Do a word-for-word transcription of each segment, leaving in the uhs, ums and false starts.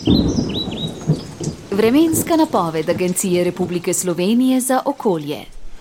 Vremenska napoved Agencije Republike Slovenije za okolje.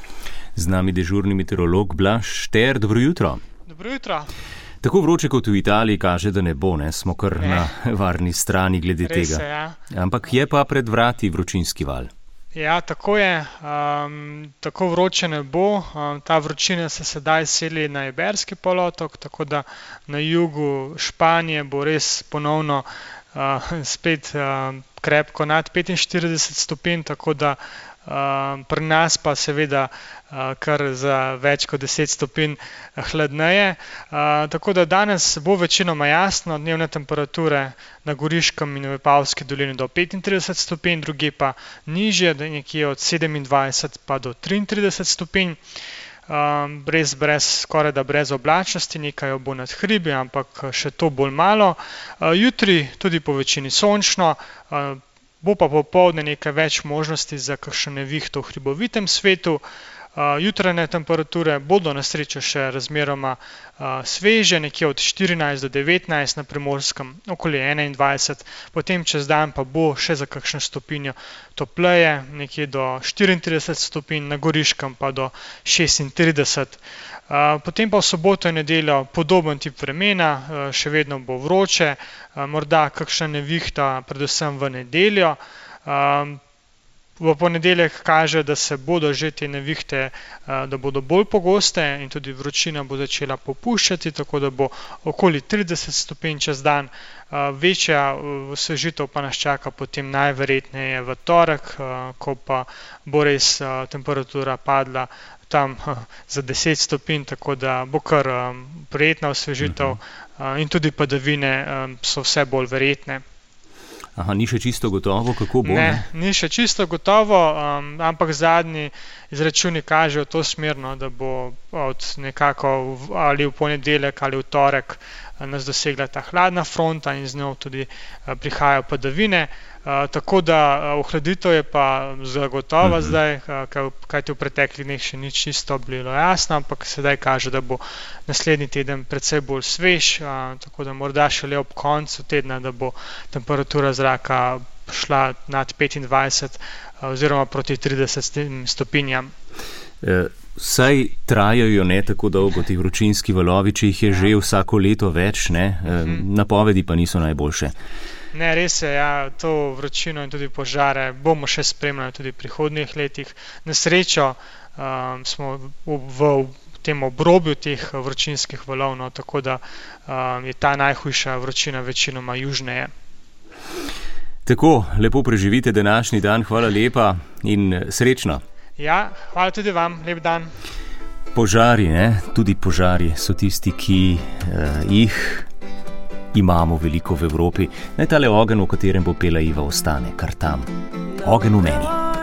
Z nami dežurni meteorolog Blaž Šter, dobro jutro. Dobro jutro. Tako vroče kot v Italiji kaže, da ne bo, ne? Smo kar ne. na varni strani glede Res tega. Je, ja. Ampak je pa pred vrati vročinski val. Ja, tako je. Um, tako vroče ne bo. Um, ta vročina se sedaj seli na Iberski polotok, tako da na jugu Španije bo res ponovno uh, spet uh, krepko nad petinštirideset stopinj, tako da uh, pri nas pa seveda uh, kar za več kot deset stopinj hladneje. Uh, tako da danes bo večinoma jasno, dnevne temperature na Goriškem in v Vipavski dolini do petintrideset stopinj, druge pa nižje, nekje od sedemindvajset pa do triintrideset stopinj. Um, brez, brez, skoraj da brez oblačnosti, nekaj bo nad hribi, ampak še to bolj malo. Uh, jutri tudi po večini sončno, uh, bo pa popoldne nekaj več možnosti za kakšno nevihto v hribovitem svetu. Uh, jutranje temperature bodo na srečo še razmeroma uh, sveže, nekje od štirinajst do devetnajst, na Primorskem okoli enaindvajset, potem čez dan pa bo še za kakšno stopinjo topleje, nekje do štiriintrideset stopinj, na Goriškem pa do šestintrideset. Uh, potem pa v soboto in nedeljo podoben tip vremena, uh, še vedno bo vroče, uh, morda kakšna nevihta, predvsem v nedeljo. Uh, V ponedeljek kaže, da se bodo že te nevihte, da bodo bolj pogoste in tudi vročina bo začela popuščati, tako da bo okoli trideset stopinj čez dan. Večja osvežitev pa nas čaka potem najverjetneje v torek, ko pa bo res temperatura padla tam za deset stopinj, tako da bo kar prijetna osvežitev in tudi padavine so vse bolj verjetne. Aha, ni še čisto gotovo, kako bo? Ne, ne? Ni še čisto gotovo, um, ampak zadnji izračuni kažejo to smerno, da bo od nekako v, ali v ponedeljek ali v torek nas dosegla ta hladna fronta in z njo tudi uh, prihajajo padavine. Uh, tako da uh, ohladitev je pa zagotova uh-huh. zdaj, uh, kajti v preteklih dneh še ni čisto bilo jasno, ampak sedaj kaže, da bo naslednji teden precej bolj svež, uh, tako da morda šele ob koncu tedna, da bo temperatura zraka šla nad petindvajset uh, oziroma proti trideset stopinjam. Uh. Saj trajajo ne tako dolgo ti vročinski valovi, če jih je ja. že vsako leto več, ne? Uh-huh. Napovedi pa niso najboljše. Ne, res je, ja, to vročino in tudi požare bomo še spremljali tudi v prihodnjih letih. Na srečo um, smo v, v tem obrobju teh vročinskih valov, no, tako da um, je ta najhujša vročina večinoma južneje. Tako, lepo preživite današnji dan, hvala lepa in srečno. Ja, hvala tudi vam, lep dan. Požari, ne? Tudi požari so tisti, ki uh, jih imamo veliko v Evropi. Naj tale ogenj, v katerem bo pela Iva, ostane kar tam. Ogenj v meni.